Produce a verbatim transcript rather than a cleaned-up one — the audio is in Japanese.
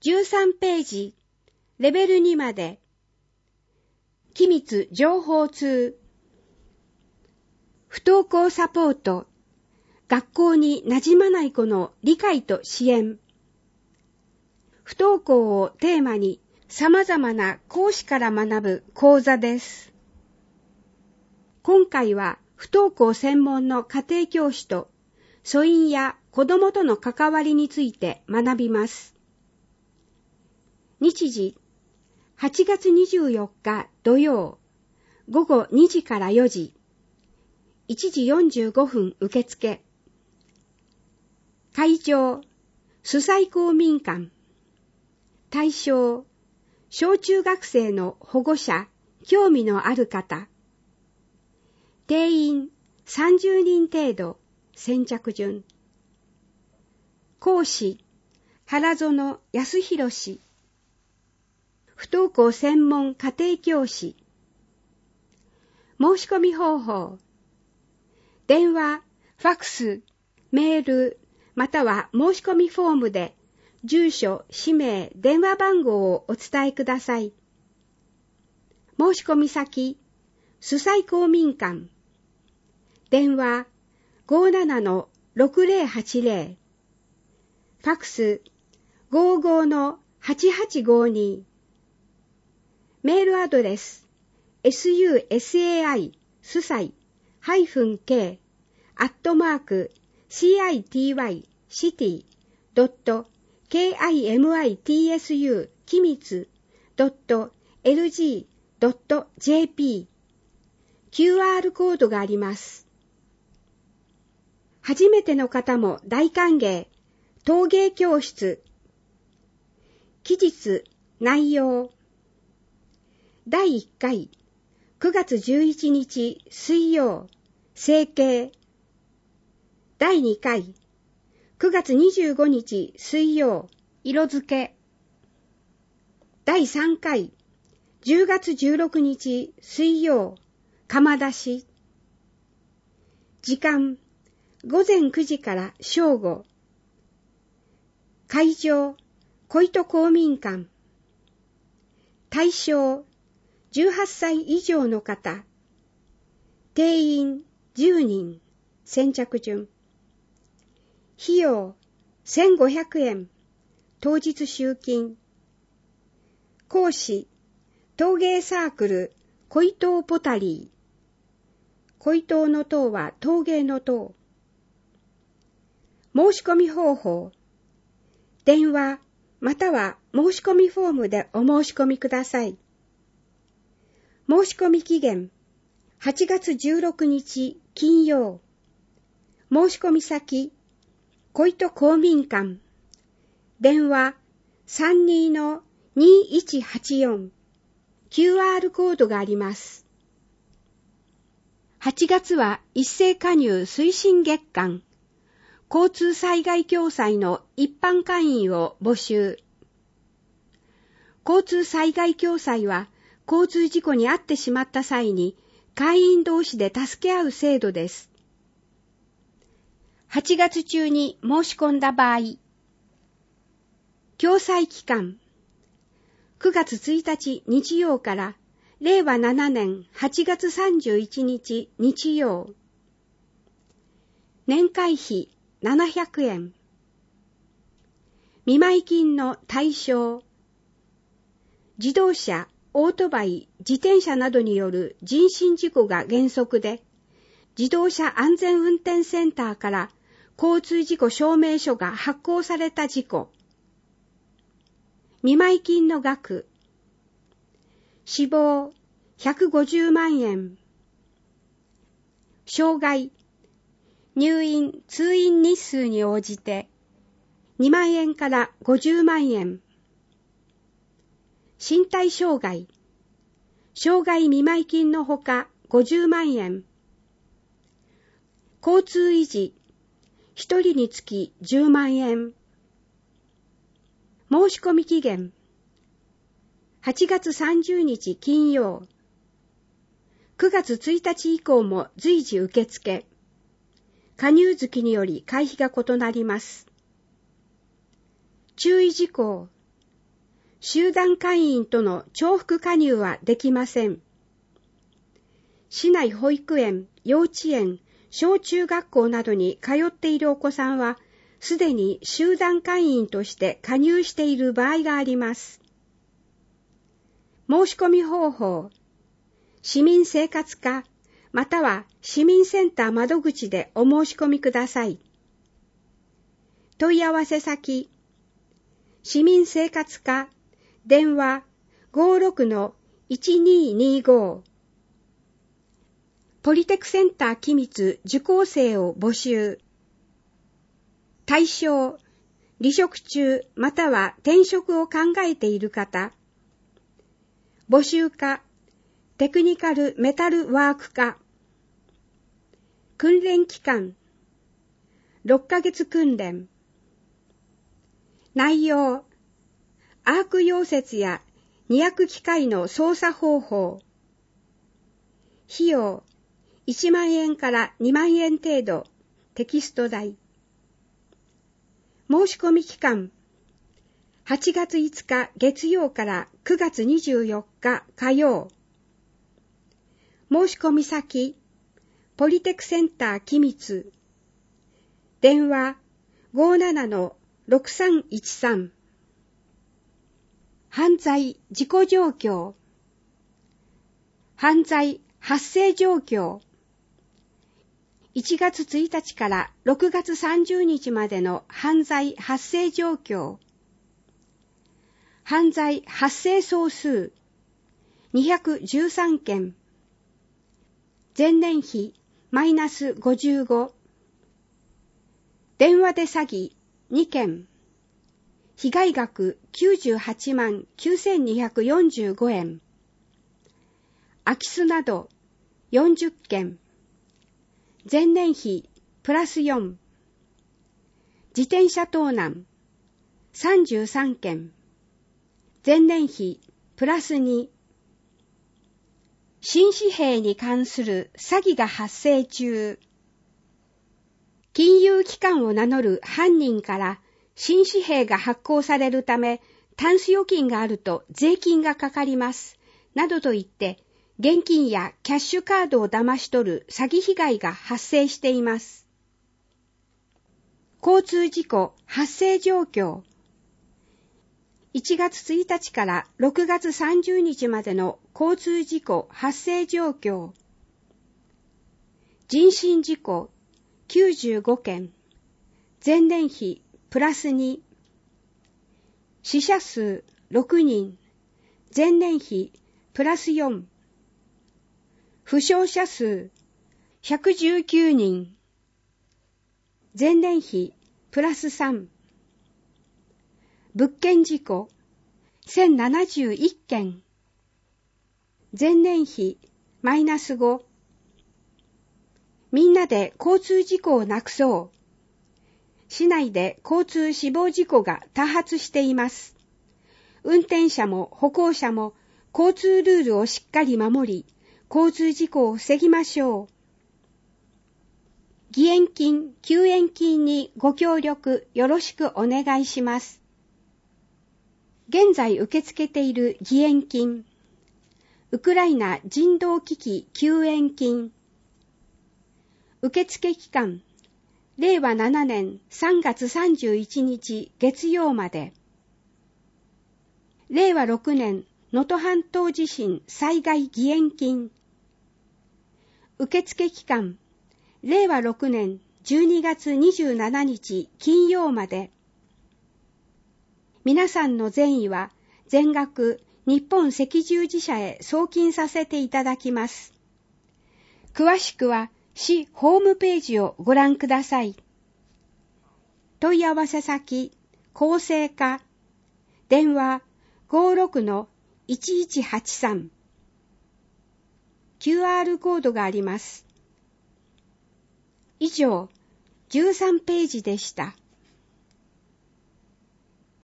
じゅうさんページ、レベルにまで。機密情報通。不登校サポート。学校に馴染まない子の理解と支援。不登校をテーマに様々な講師から学ぶ講座です。今回は不登校専門の家庭教師と疎遠や子どもとの関わりについて学びます。日時はちがつにじゅうよっか土曜ごごにじからよじ、いちじよんじゅうごふん受付。会場、須西公民館。対象、小中学生の保護者、興味のある方。定員さんじゅうにん程度、先着順。講師、原園康弘氏。不登校専門家庭教師。申し込み方法。電話、ファックス、メール、または申し込みフォームで、住所、氏名、電話番号をお伝えください。申し込み先、須西公民館。電話、ごーななのろくぜろはちぜろ。ファックス、ごーごーのはちはちごーに。メールアドレス、susai、須西、ハイフン k、アットマーク、city、city、ドット、kimitsu、機密、ドット、lg、ドット、jp、キューアール コードがあります。初めての方も大歓迎、陶芸教室。期日、内容。だいいっかい、くがつじゅういちにち水曜、成形。だいにかい、くがつにじゅうごにち水曜、色付け。だいさんかい、じゅうがつじゅうろくにち水曜、窯出し。時間、ごぜんくじから正午。会場、小糸公民館。対象、じゅうはっさい以上の方。定員じゅうにん、先着順。費用せんごひゃくえん、当日集金。講師、陶芸サークル、小糸ポタリー。小糸の塔は陶芸の塔。申し込み方法。電話、または申し込みフォームでお申し込みください。申し込み期限、はちがつじゅうろくにち金曜。申し込み先、小糸公民館。電話、さんにーのにーいちはちよん。キューアール コードがあります。はちがつは一斉加入推進月間。交通災害共済の一般会員を募集。交通災害共済は、交通事故に遭ってしまった際に、会員同士で助け合う制度です。はちがつ中に申し込んだ場合、共済期間、くがつついたち日曜かられいわななねんはちがつさんじゅういちにち日曜。年会費ななひゃくえん。見舞金の対象、自動車、オートバイ、自転車などによる人身事故が原則で、自動車安全運転センターから交通事故証明書が発行された事故。見舞金の額、死亡ひゃくごじゅうまんえん。傷害、入院・通院日数に応じてにまんえんからごじゅうまんえん。身体障害、障害見舞金のほかごじゅうまんえん。交通維持、一人につきじゅうまんえん。申し込み期限、はちがつさんじゅうにち金曜。くがつついたち以降も随時受付。加入月により会費が異なります。注意事項、 集団会員との重複加入はできません。市内保育園、幼稚園、小中学校などに通っているお子さんは、すでに集団会員として加入している場合があります。申し込み方法、市民生活課、または市民センター窓口でお申し込みください。問い合わせ先、市民生活課、電話 ごーろくのいちにーにーごー、ポリテクセンター機密受講生を募集。対象、離職中または転職を考えている方。募集課、テクニカルメタルワーク課。訓練期間、ろっかげつ訓練。内容、アーク溶接や二薬機械の操作方法。費用、いちまんえんからにまんえん程度、テキスト代。申し込み期間、はちがついつか月曜からくがつにじゅうよっか火曜。申し込み先、ポリテクセンター機密。電話 ごーななのろくさんいちさん。犯罪事故状況。犯罪発生状況。いちがつついたちからろくがつさんじゅうにちまでの犯罪発生状況。犯罪発生総数にひゃくじゅうさんけん。前年比マイナスごじゅうご。電話で詐欺にけん。被害額きゅうじゅうはちまんきゅうせんにひゃくよんじゅうごえん。空き巣などよんじゅっけん。前年比プラスよん。自転車盗難さんじゅうさんけん。前年比プラスに。新紙幣に関する詐欺が発生中。金融機関を名乗る犯人から新紙幣が発行されるため、タンス預金があると税金がかかります。などと言って、現金やキャッシュカードを騙し取る詐欺被害が発生しています。交通事故発生状況。いちがつついたちからろくがつさんじゅうにちまでの交通事故発生状況。人身事故きゅうじゅうごけん。前年比プラスに。死者数ろくにん。前年比プラスよん。負傷者数ひゃくじゅうきゅうにん。前年比プラスさん。物件事故せんななじゅういっけん。前年比マイナスご。みんなで交通事故をなくそう。市内で交通死亡事故が多発しています。運転者も歩行者も交通ルールをしっかり守り、交通事故を防ぎましょう。義援金、救援金にご協力よろしくお願いします。現在受け付けている義援金、ウクライナ人道危機救援金。受付期間、れいわななねんさんがつさんじゅういちにち月曜まで。れいわろくねん能登半島地震災害義援金。受付期間、れいわろくねんじゅうにがつにじゅうしちにち金曜まで。皆さんの善意は全額日本赤十字社へ送金させていただきます。詳しくは市ホームページをご覧ください。問い合わせ先、厚生課、電話 ごーろくのいちいちはちさん。キューアール コードがあります。以上、じゅうさんページでした。